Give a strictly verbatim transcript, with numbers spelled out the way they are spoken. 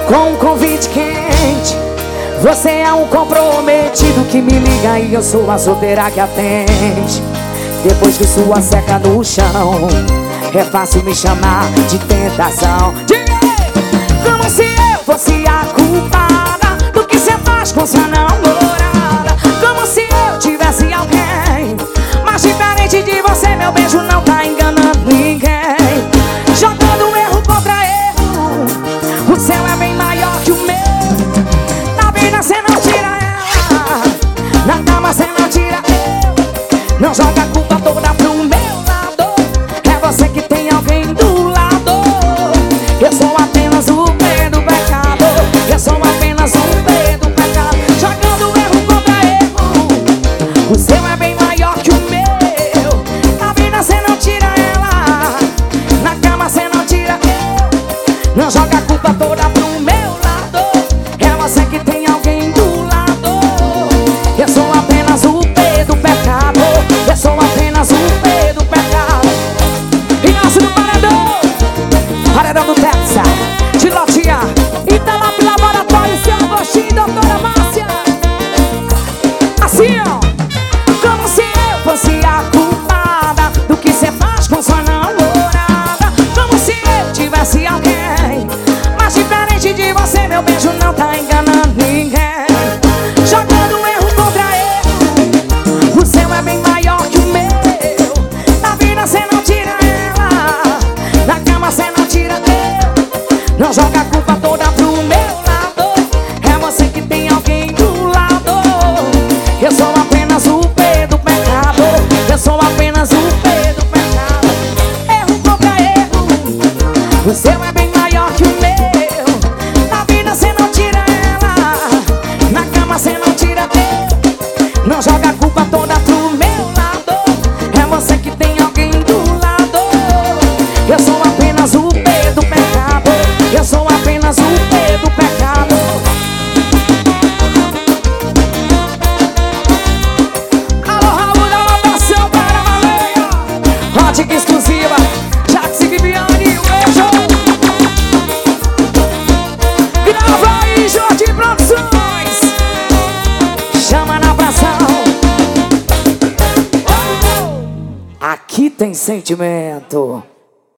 com um convite quente. Você é um comprometido que me liga e eu sou a solteira que atende. Depois que sua seca no chão, é fácil me chamar de tentação. Diga aí! Como se eu fosse a culpada do que cê faz com sua namorada. Como se eu tivesse alguém mais diferente de você. Meu beijo não tá enganando ninguém. Jogando erro contra erro, o céu é bem maior que o meu. Na vida cê não tira ela, na cama cê não tira eu. Não joga a culpa toda pro meu lado. É você que tem alguém do lado. Eu sou apenas o pé do pecado. Eu sou apenas o pé do pecado. Jogando erro contra erro, o seu é bem maior que o meu. Na vida cê não tira ela, na cama cê não tira eu. Não joga a culpa toda pro meu lado. É você que tem alguém do lado. Eu sou apenas o pé do pecado. Eu sou apenas o pé do pecado. Inácio do Paredão, Paredão do Texas, de Lotinha, Italap Laboratório, seu Agostinho, doutora Márcia. Assim, ó. Como se eu fosse a culpada do que cê faz com sua namorada. Como se eu tivesse alguém mais diferente de você. Meu beijo não tá enganando ninguém. Jogando erro contra erro, o seu é bem maior que o meu. Na vida cê não tira ela, na cama cê não tira eu. Não joga a culpa toda pro meu lado. É você que tem alguém do lado. Eu sou apenas o pé do pecado. Eu sou apenas o pé do pecado. Erro contra erro, o seu é bem maior que o meu. Na vida cê não tira ela, na cama cê não tira eu. Não joga a culpa toda pro meu lado. É você que tem alguém do lado. Eu sou apenas o pé do pecado. Eu sou apenas o pé do pecado. Alô, Raul da lotação para valer. Ótica exclusiva, Jax e Viviane, um beijo. Grava aí, Jorge Produções. Chama na pressão. Aqui tem sentimento.